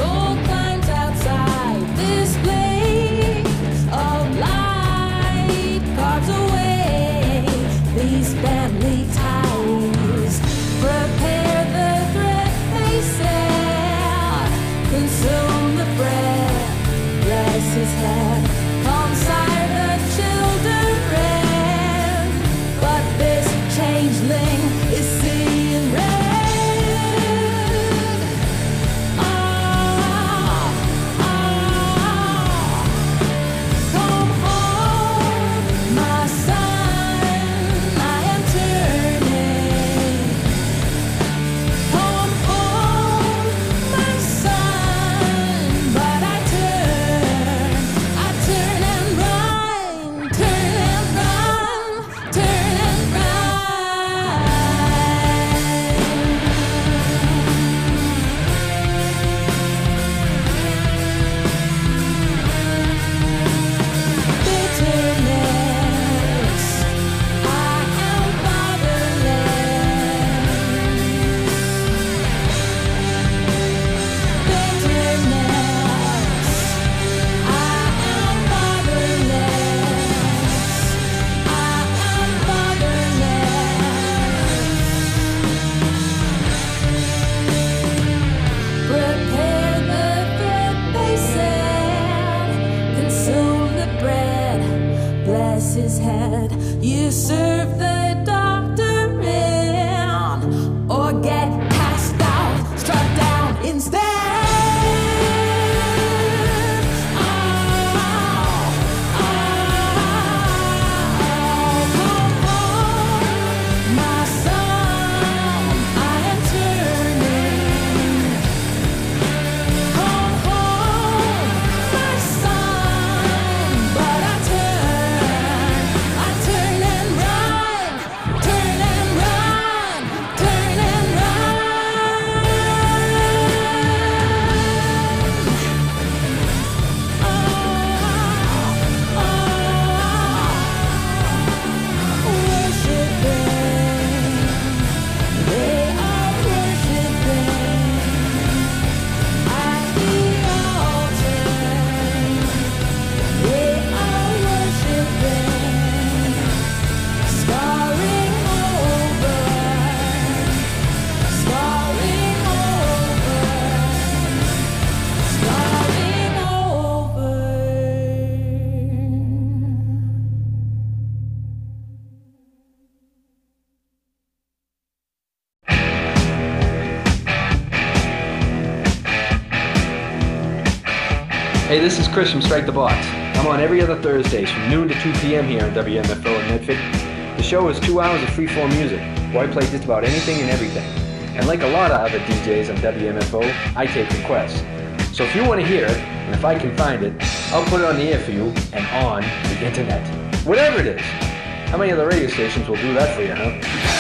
Hey, this is Chris from Strike the Box. I'm on every other Thursdays from noon to 2 p.m. here on WMFO in Medford. The show is 2 hours of free-form music, where I play just about anything and everything. And like a lot of other DJs on WMFO, I take requests. So if you want to hear it, and if I can find it, I'll put it on the air for you and on the internet. Whatever it is. How many other radio stations will do that for you, huh?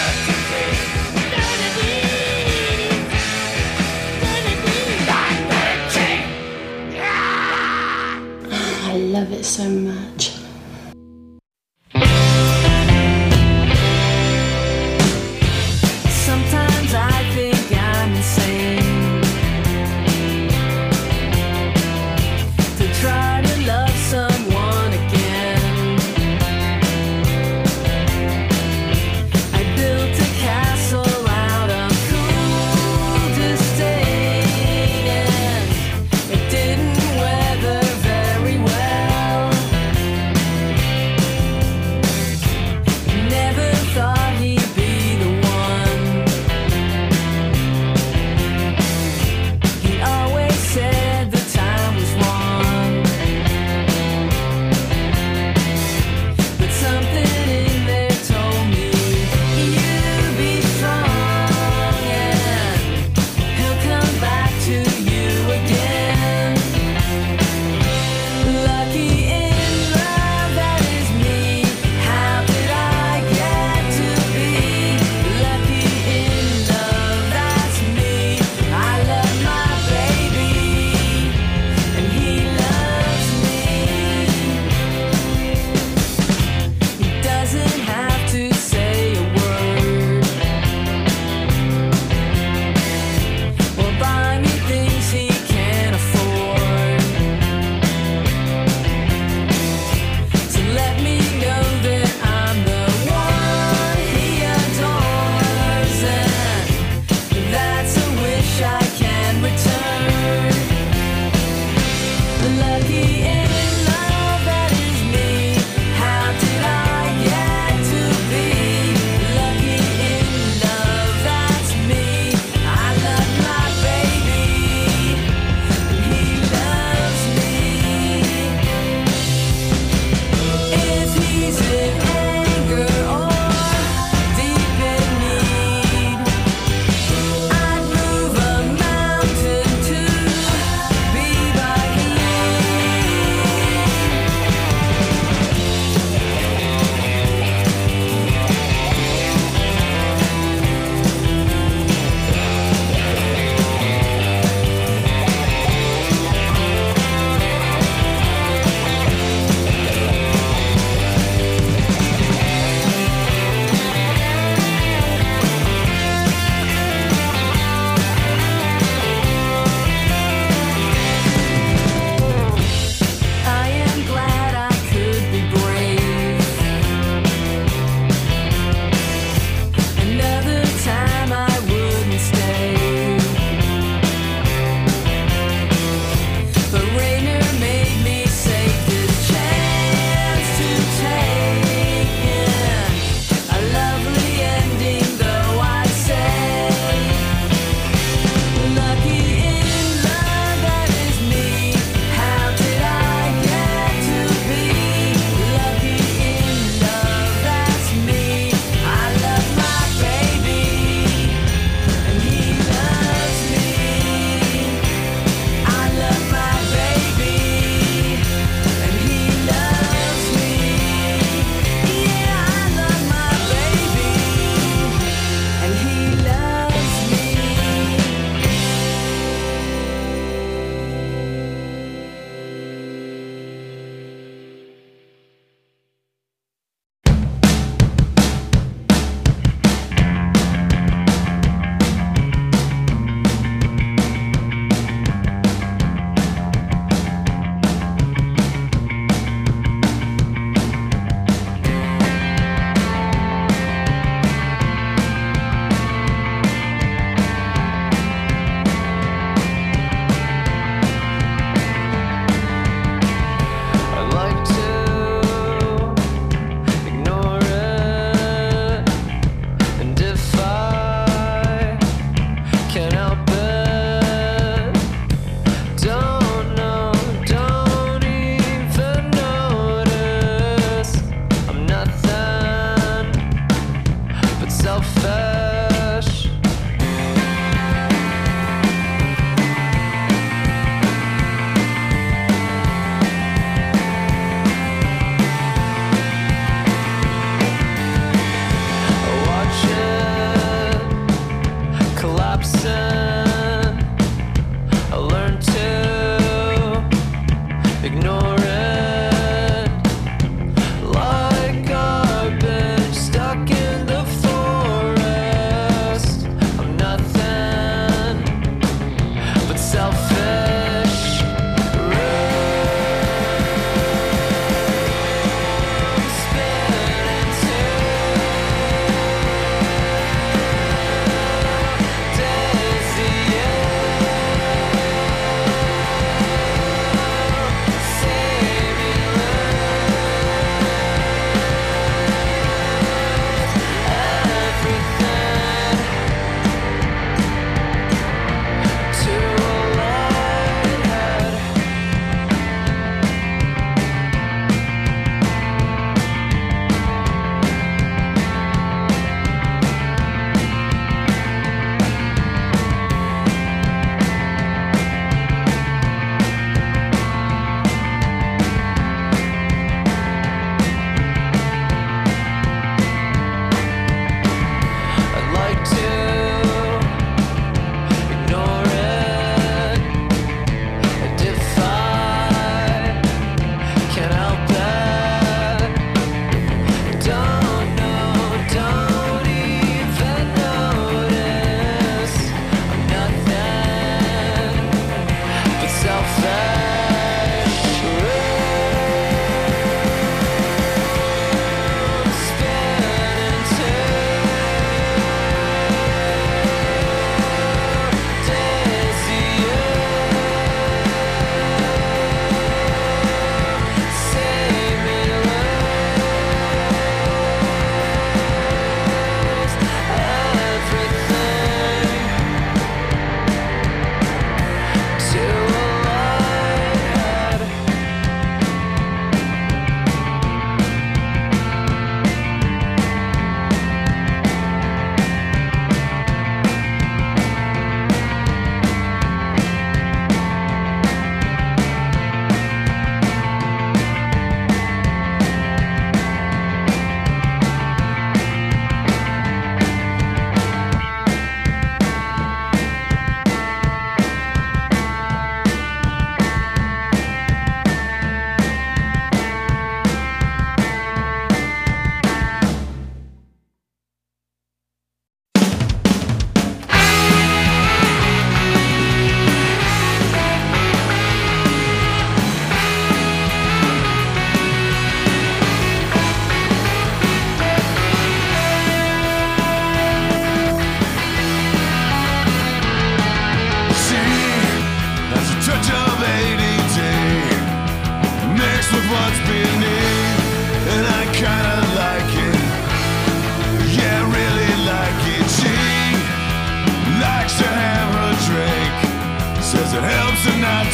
I love it so much. Sometimes I think I'm insane to try to love someone again. I built a castle out of cool disdain, and it didn't weather very well.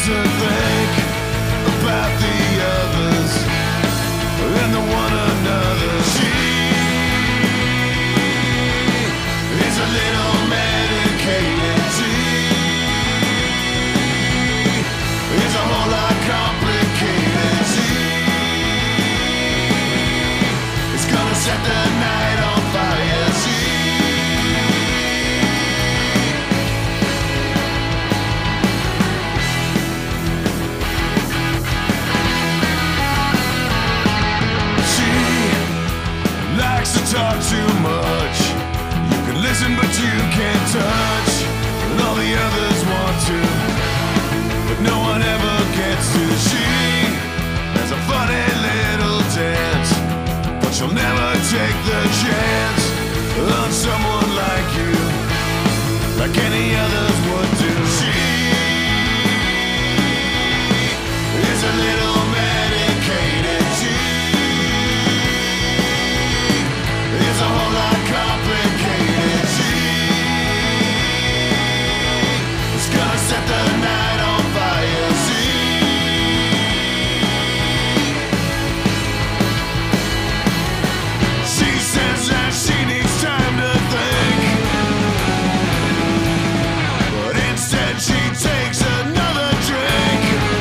to think about the others and the one another. She is a little medicated. She is a whole lot complicated. She is gonna set the night on fire. Talk too much. You can listen but you can't touch, and all the others want to, but no one ever gets to. She has a funny little dance, but she'll never take the chance on someone like you, like any others would do. She is a little medicated. It's a whole lot complicated. She is gonna set the night on fire. She says that she needs time to think, but instead she takes another drink.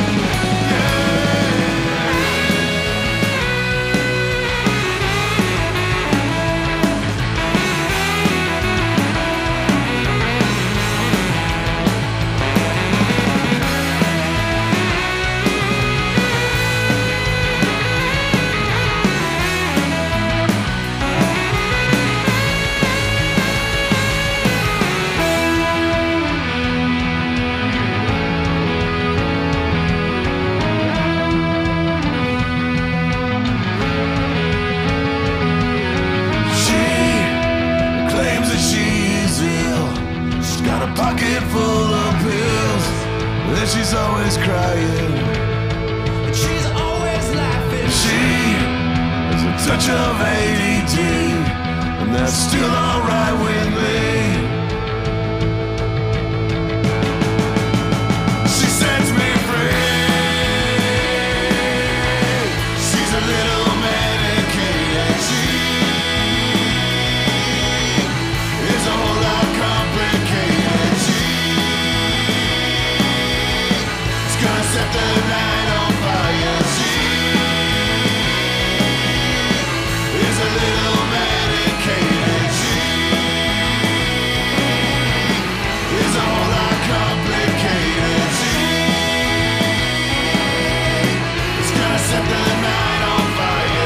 Pocket full of pills, and she's always crying, and she's always laughing. She has a touch of ADD, and that's still alright with me. She sets me free. She's a little medicated. She is a whole lot complicated. Set the night on fire. She is a little medicated. She is a whole lot complicated. She is gonna set the night on fire.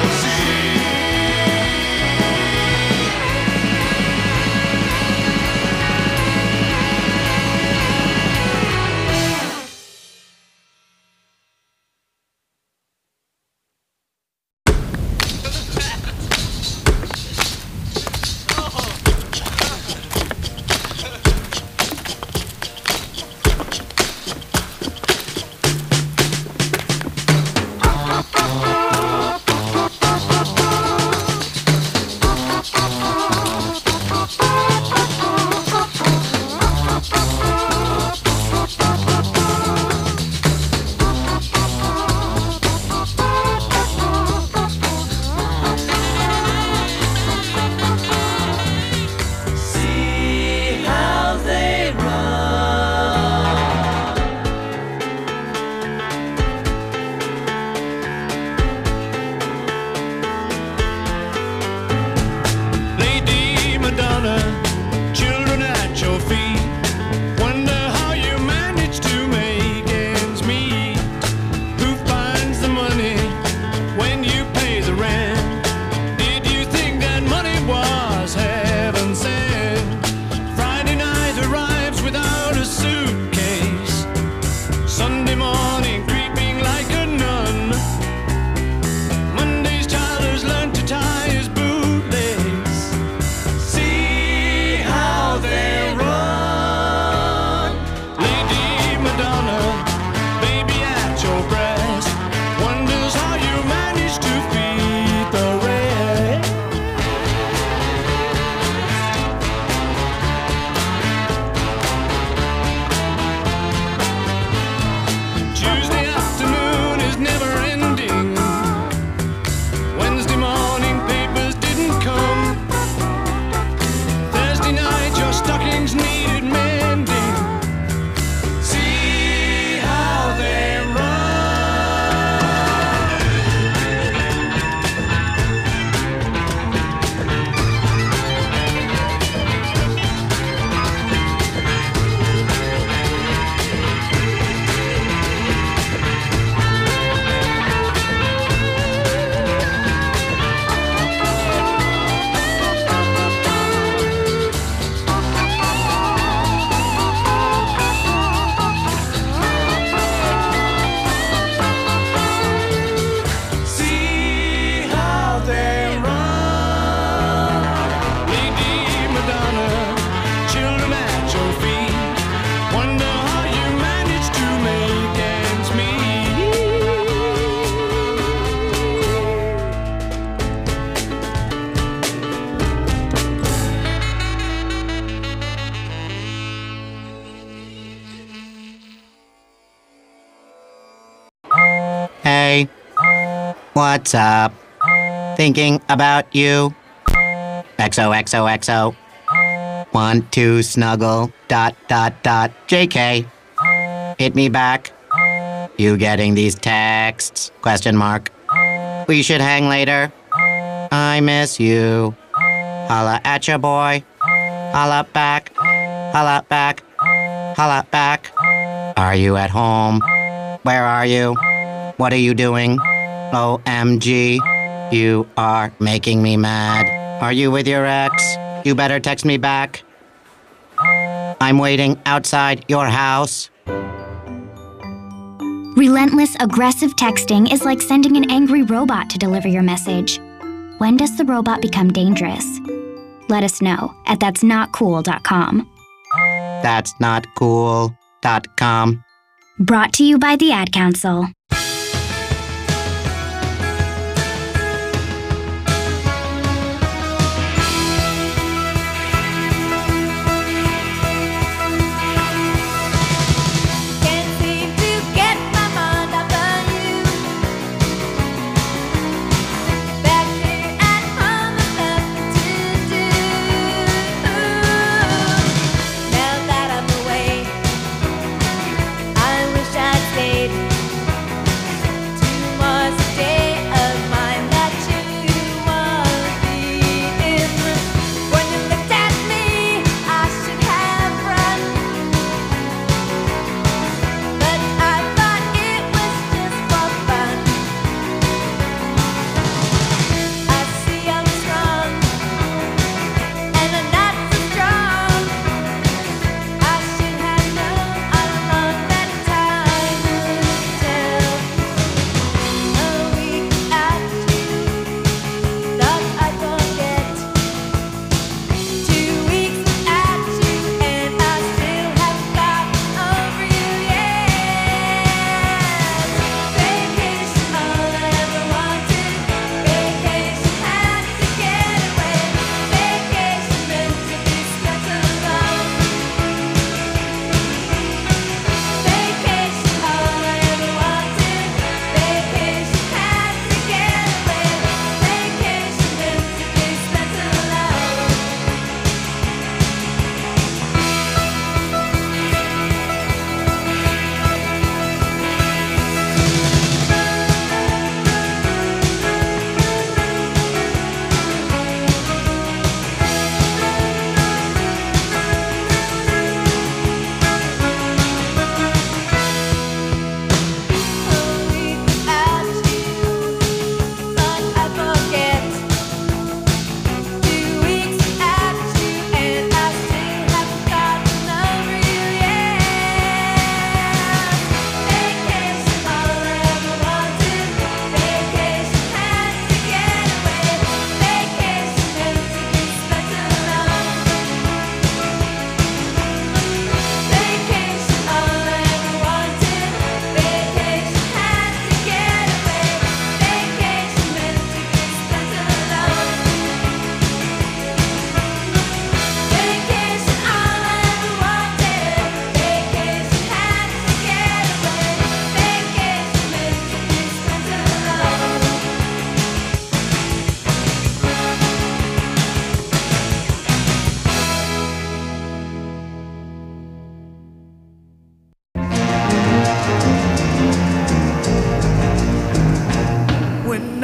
Tuesday afternoon is never ending. Wednesday morning papers didn't come. Thursday night your stockings needed mending. See how they run. See how they run. Lady Madonna, children at your feet. Wonder how you managed to make ends Hey, what's up? Thinking about you. XOXOXO. Want to snuggle. ... JK. Hit me back. You getting these texts? Question mark. We should hang later. I miss you. Holla at ya, boy. Holla back. Holla back. Holla back. Are you at home? Where are you? What are you doing? OMG. You are making me mad. Are you with your ex? You better text me back. I'm waiting outside your house. Relentless, aggressive texting is like sending an angry robot to deliver your message. When does the robot become dangerous? Let us know at that'snotcool.com. That'snotcool.com. Brought to you by the Ad Council. Can't seem to get my mind off of you. Back here at home, there's nothing to do. Now that I'm away, I wish I'd stayed.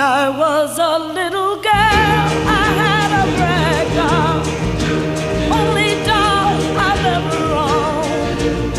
I was a little girl, I had a rag doll, only doll I've ever owned.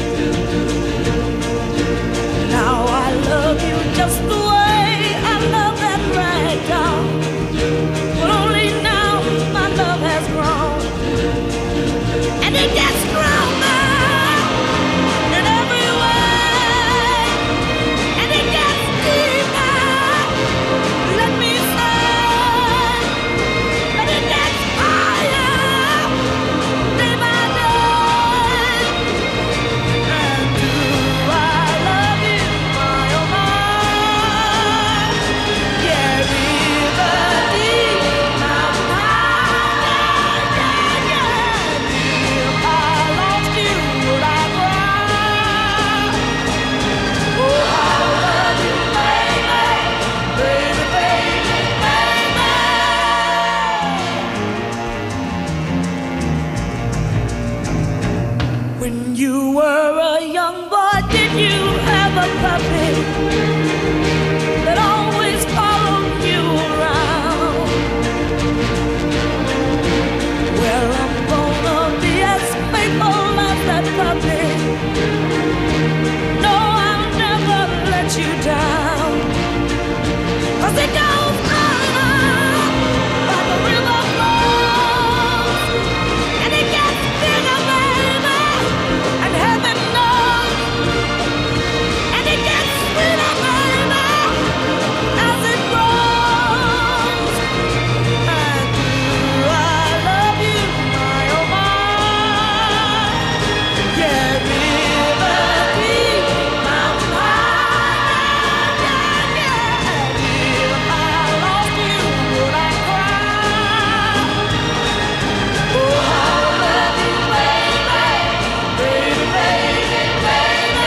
Now I love you just the way I love that rag doll, but only now my love has grown, and it gets stronger in every way, and it gets deeper. Let me say, but it gets higher day by day. And do I love you, my oh my? Yeah, river deep, mountain high, yeah, yeah, yeah. If I lost you, would I cry? Oh, I love you, baby, baby, baby, baby. When you were a young boy, did you have a puppy that always followed you around? Well, I'm gonna be as faithful as that puppy. No, I'll never let you down. 'Cause it goes on like the river flows, and it gets bigger, baby, and heaven knows, and it gets sweeter, baby, as it grows. And do I love you, my oh my? Yeah, river deep, mountain high, yeah, yeah, yeah. If I lost you, would I cry? Oh, I love you, baby, baby, baby, baby.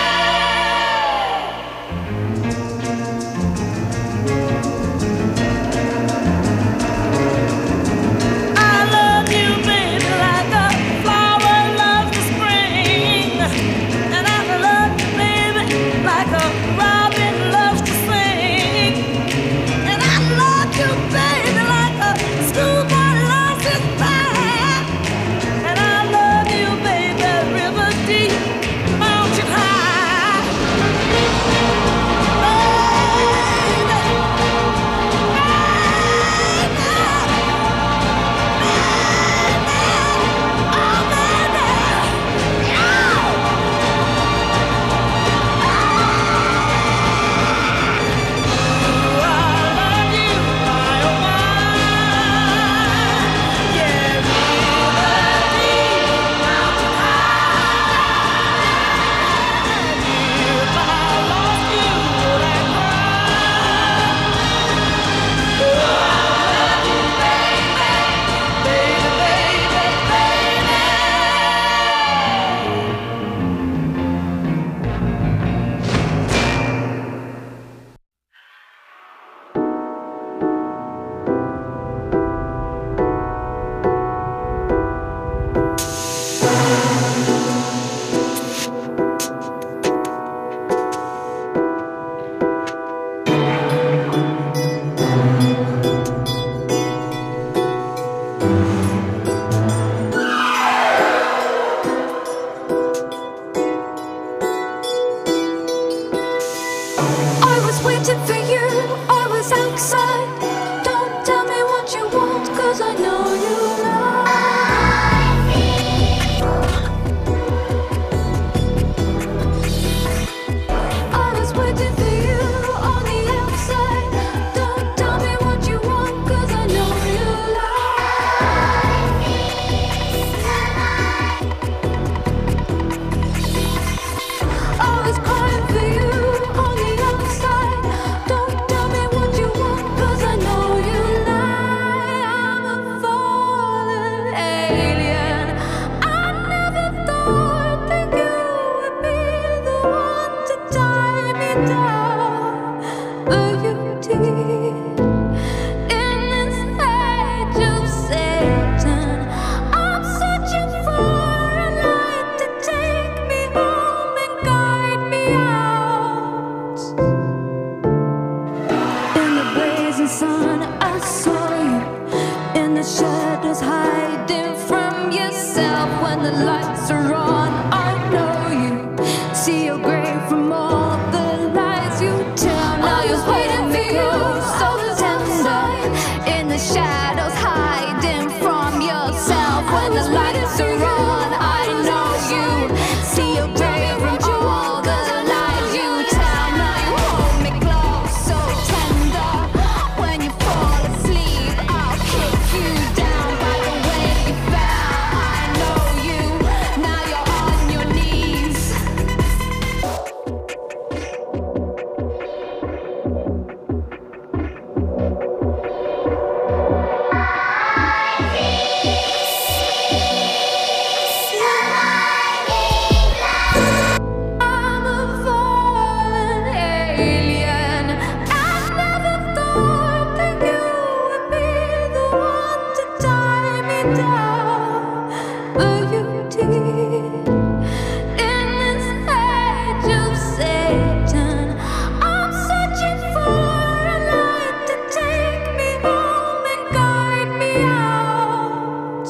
I love you, baby, like a flower loves the spring, and I love you, baby, like a robin loves to sing, and I love you, baby, like a schoolboy loves his band, and I love you, baby, river deep, mountain high, I was waiting for you, I was outside. Don't tell me what you want, 'cause I know you like me. I was waiting for you on the outside. Don't tell me what you want, 'cause I know you like me. I was crying for you on the outside. Don't tell me what you want, 'cause I know you lie. I'm a fallen alien. I never thought that you would be the one to tie me down, but you did. In this age of Satan, I'm searching for a light to take me home and guide me out. In the break alien. I never thought that you would be the one to tie me down, but you did. In this age of Satan, I'm searching for a light to take me home and guide me out.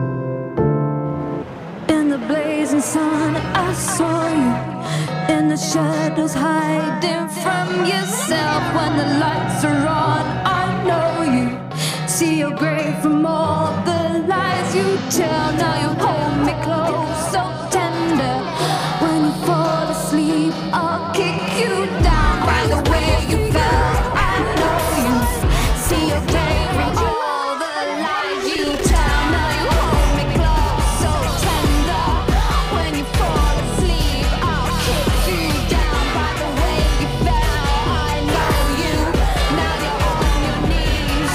In the blazing sun, I saw you in the shadows, hiding from yourself. When the lights are on, I know you see your grave from all the lies you tell. Now you hold me close, so tender. When you fall asleep, I'll kick you down by the way you fell. I know you see your grave from all the lies you tell. Now you hold me close, so tender. When you fall asleep, I'll kick you down by the way you fell. I know you. Now you're on your knees.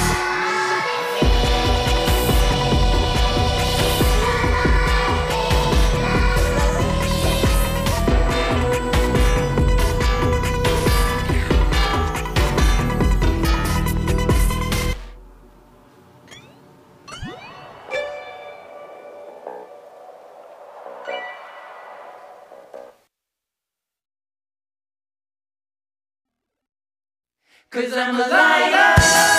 Cause I'm a liar.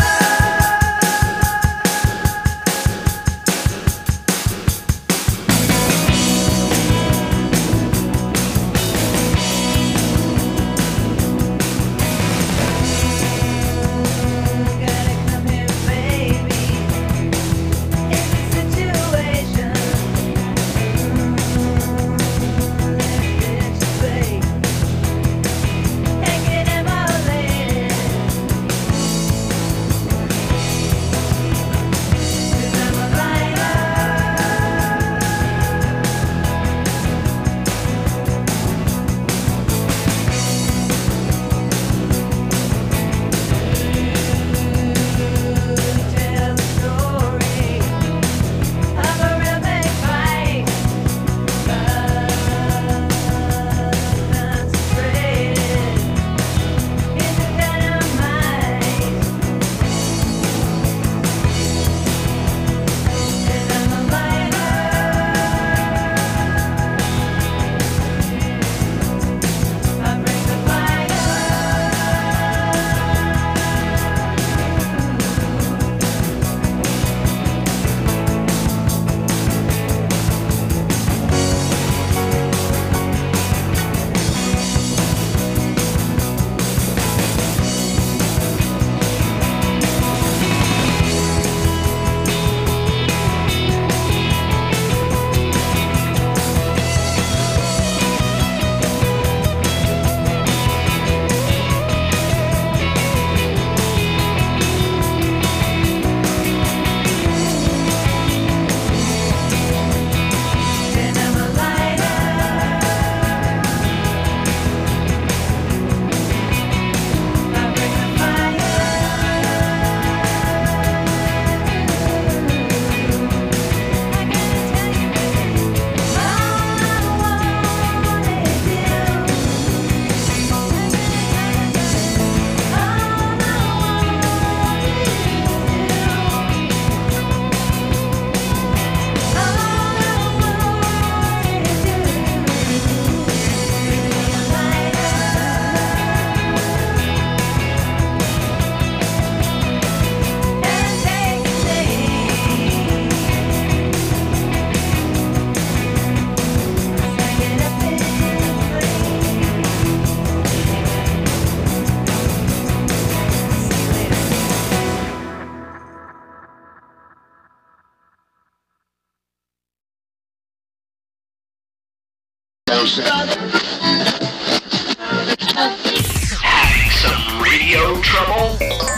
Having some radio trouble?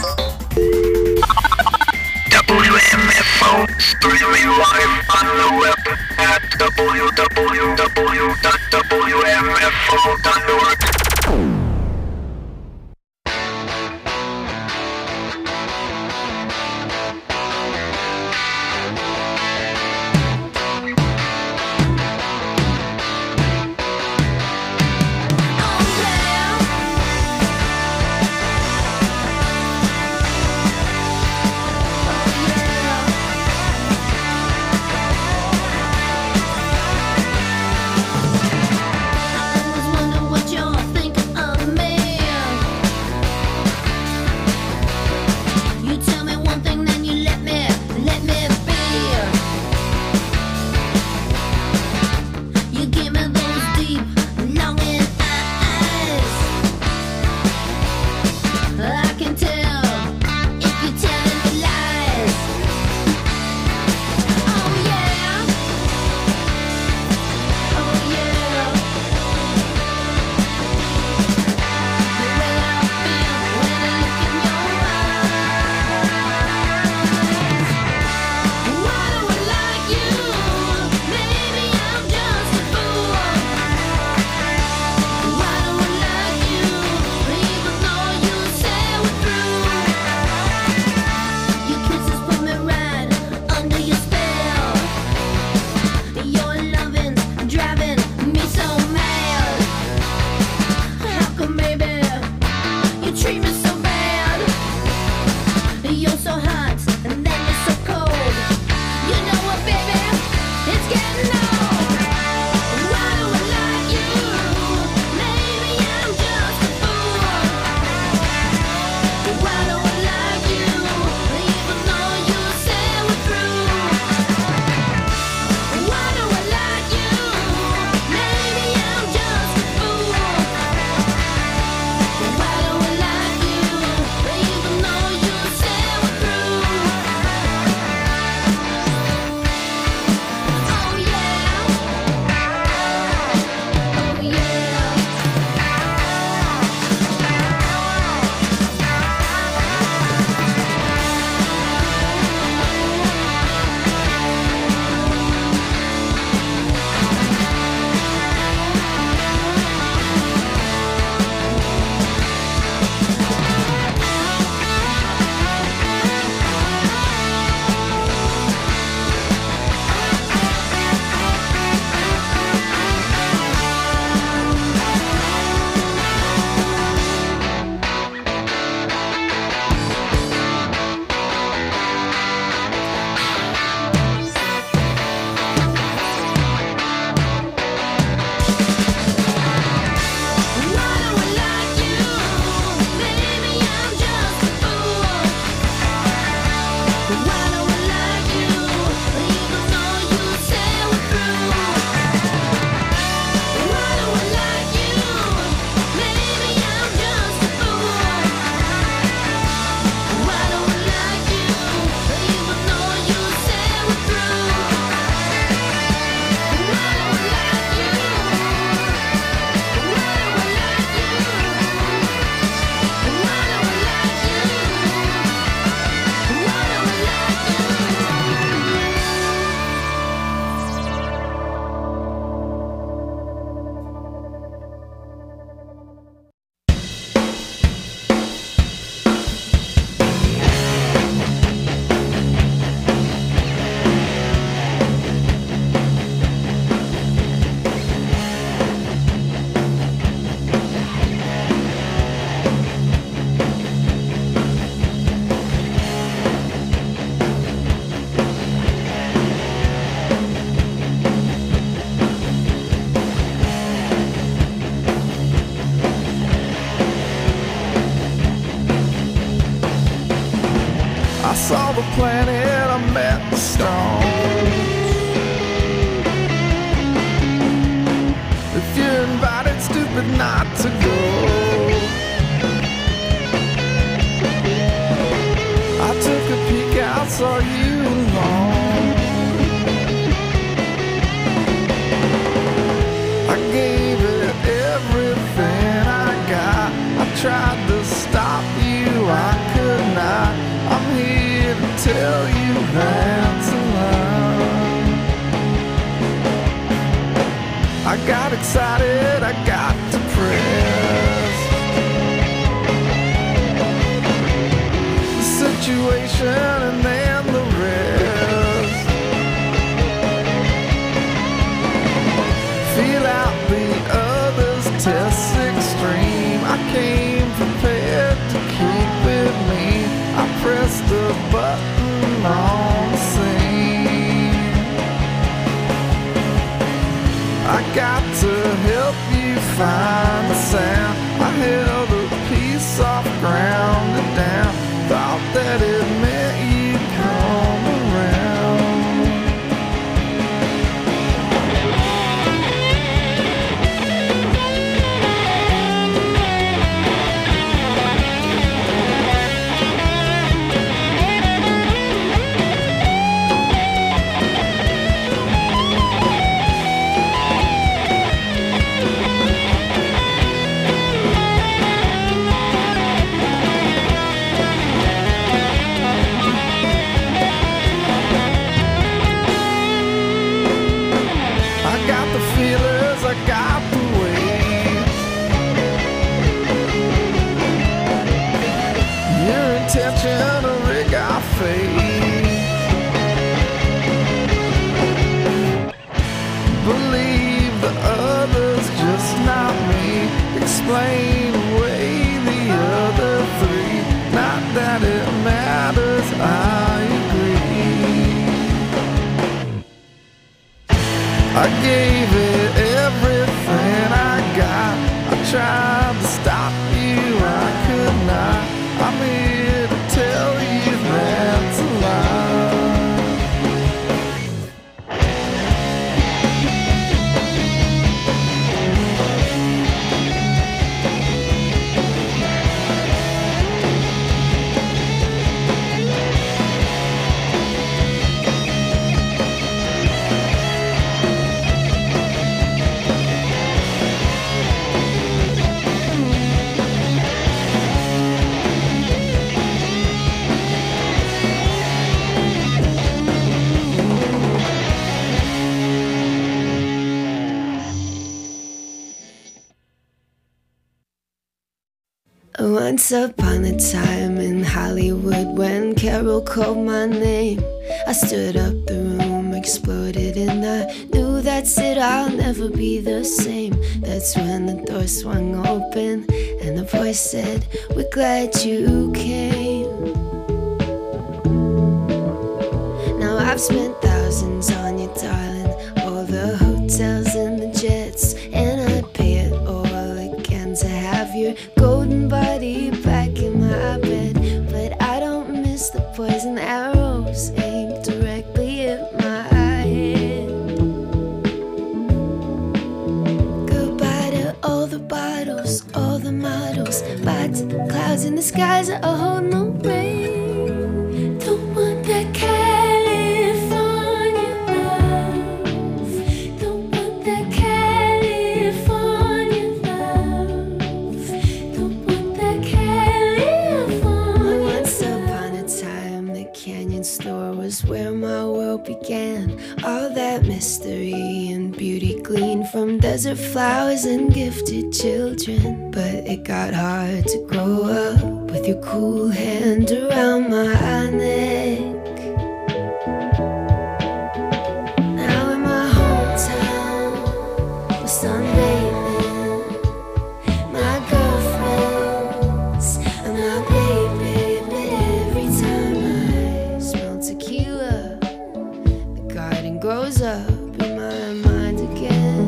WMFO streaming live on the web at www.wmfo.org. saw the planet, I met the stars. If you're invited, stupid not to go. I took a peek out, saw you alone. I gave it everything I got. I tried to stop you, I could not. I'm here to tell you that's a lie. I got excited, I got depressed. The situation and then the rest. Feel out the others, test extreme. I came prepared to keep it mean. I pressed the button on the scene. I got to help you find the sound. I held a piece off, ground it down. Thought that it meant you'd come around. Once upon a time in Hollywood, when Carol called my name, I stood up, the room exploded, and I knew that's it, I'll never be the same. That's when the door swung open and the voice said, we're glad you came. Now I've spent thousands on you, darling, all the hotels and the jets, and I'd pay it all again to have your golden body back in my bed. But I don't miss the poison arrows aimed directly at my head. Goodbye to all the bottles, all the models, bye to the clouds in the skies that hold no rain. Don't want that California love. Don't want that California love. Don't want that California. Once upon a time, the Canyon store was where my world began. All that mystery and beauty gleaned from desert flowers and gifted children. But it got hard to grow up with your cool hand around my neck. Now in my hometown, we're sunbathing. My girlfriends and my baby. But every time I smell tequila, the garden grows up in my mind again.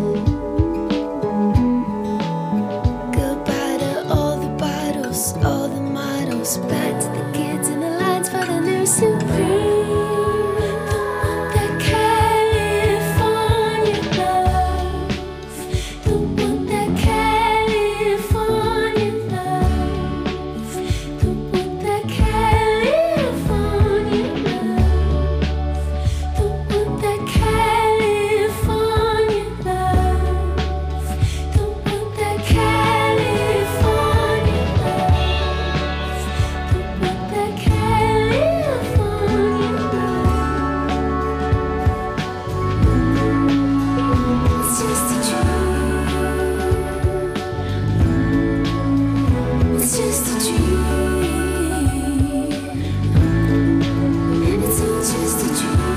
Goodbye to all the bottles, all the models, back to the kids in the lines for the new Supreme. Don't want that California love. Don't want that California love. Don't want that California love. Don't want that California love. Don't want that California love. Don't want that California love. It's just a dream. It's just a dream. It's all just a dream.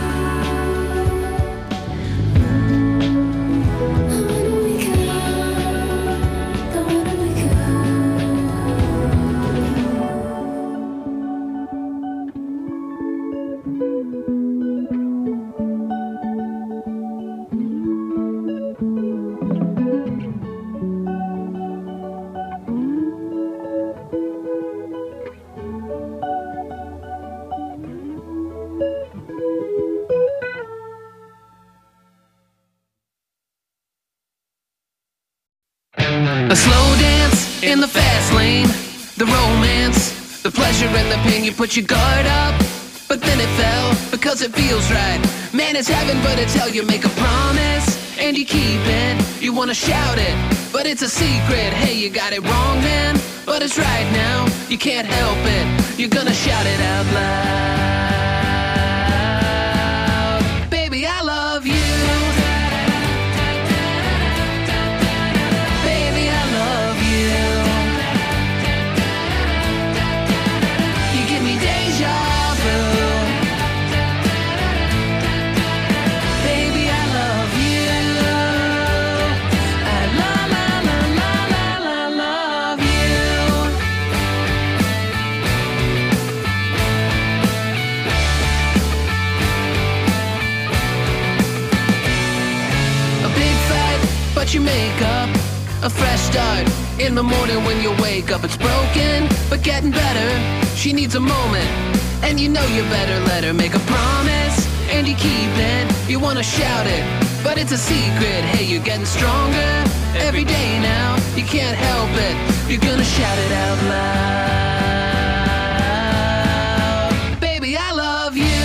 I wanna wake up. I wanna wake up. A slow dance in the fast lane, the romance, the pleasure and the pain. You put your guard up, but then it fell because it feels right. Man, it's heaven, but it's hell. You make a promise and you keep it. You wanna shout it, but it's a secret. Hey, you got it wrong, man, but it's right now. You can't help it. You're gonna shout it out loud. Baby, I love you. Baby, I love you. You give me deja vu. Baby, I love you. I love you. A big fight, but you make up. A fresh start in the morning when you wake up. It's broken, but getting better. She needs a moment, and you know you better let her. Make a promise, and you keep it. You wanna shout it, but it's a secret. Hey, you're getting stronger every day now. You can't help it. You're gonna shout it out loud. Baby, I love you.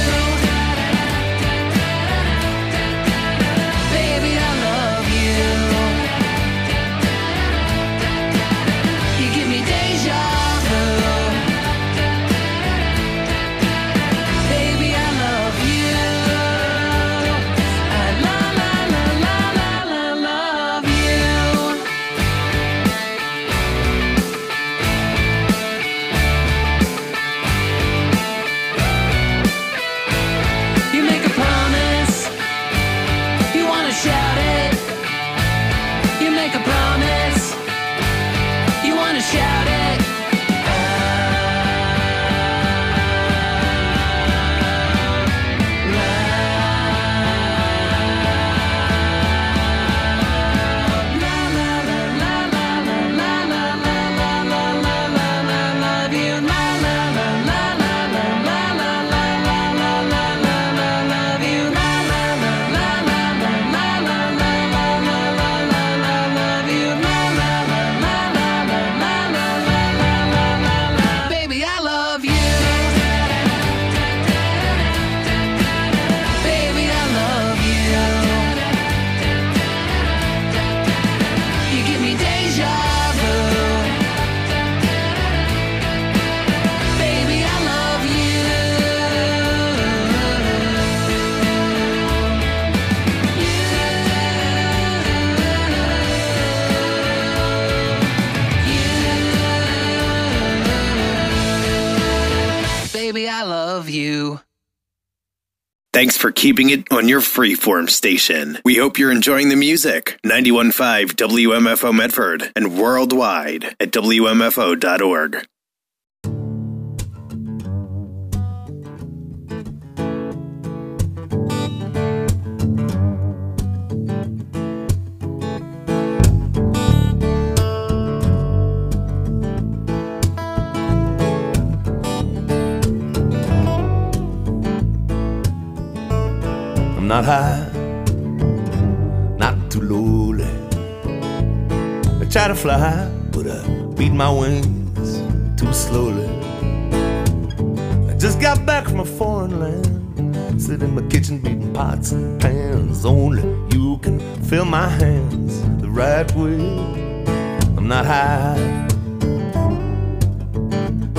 Baby, I love you. You give me deja vu. Baby, I love you. I love you. love you. Thanks for keeping it on your freeform station. We hope you're enjoying the music. 91.5 WMFO Medford and worldwide at WMFO.org. Not high, not too lowly. I try to fly, but I beat my wings too slowly. I just got back from a foreign land, sit in my kitchen beating pots and pans. Only you can fill my hands the right way. I'm not high,